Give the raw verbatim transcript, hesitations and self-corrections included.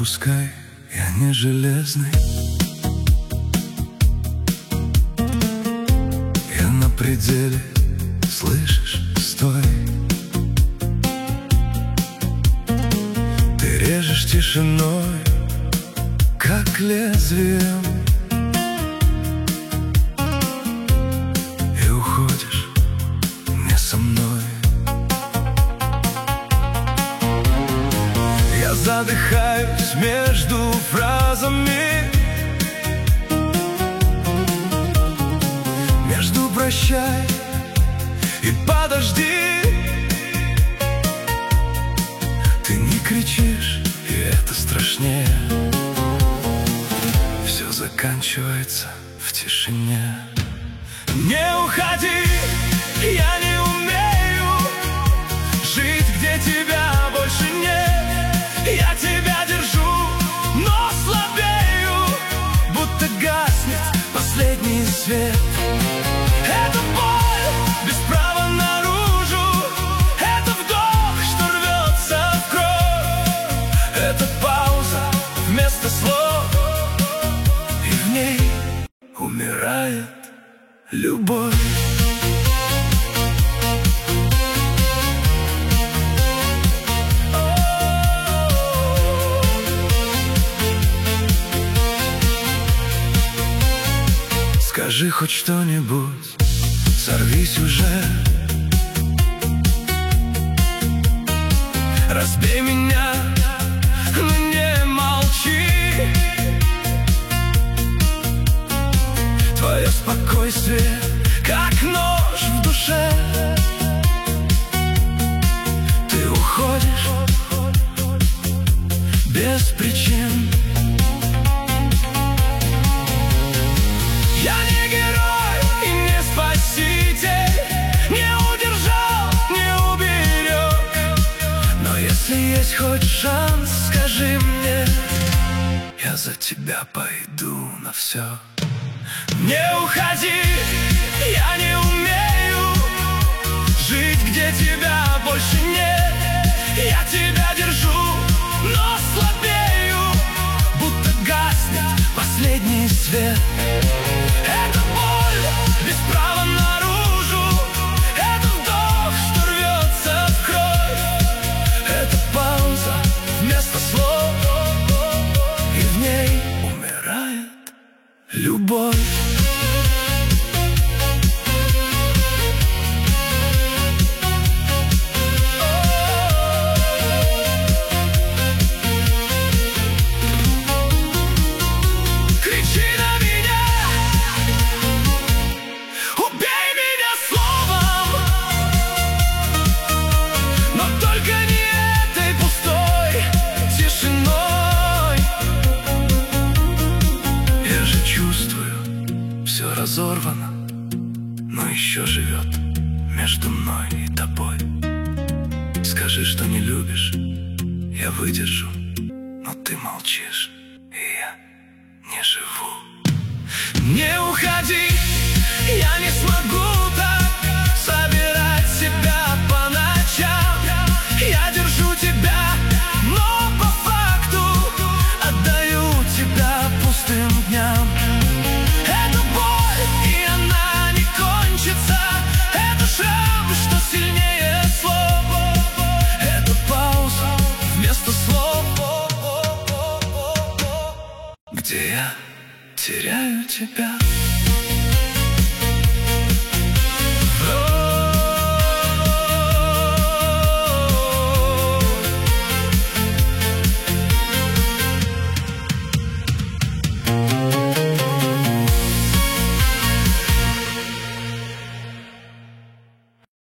Пускай я не железный, я на пределе, слышишь, стой. Ты режешь тишиной, как лезвием, и уходишь не со мной. Я задыхаюсь между фразами, между прощай и подожди. Ты не кричишь, и это страшнее. Все заканчивается в тишине. Не уходи, я не умею жить, где тебя больше нет. Я тебя держу, но слабею, будто гаснет последний свет. Это боль без права наружу, это вдох, что рвется в кровь. Это пауза вместо слов, и в ней умирает любовь. Скажи хоть что-нибудь, сорвись уже, разбей меня, но не молчи. Твое спокойствие, как нож в душе. Ты уходишь без причин. Я не герой и не спаситель, не удержал, не уберег. Но если есть хоть шанс, скажи мне, я за тебя пойду на все. Не уходи, я не умею жить, где тебя больше нет. Я тебя держу, но слабею, будто гаснет последний свет. Это боль без права наружу, это вдох, что рвется в кровь. Это пауза вместо слов, и в ней умирает любовь. Все разорвано, но еще живет между мной и тобой. Скажи, что не любишь, я выдержу, но ты молчишь, и я не живу. Не уходи, я не смогу так собирать себя по ночам. Я держу тебя, но по факту отдаю тебя пустым дням. Это боль, и она не кончится. Это шрам, что сильнее слов. Это пауза вместо слов, где я теряю тебя.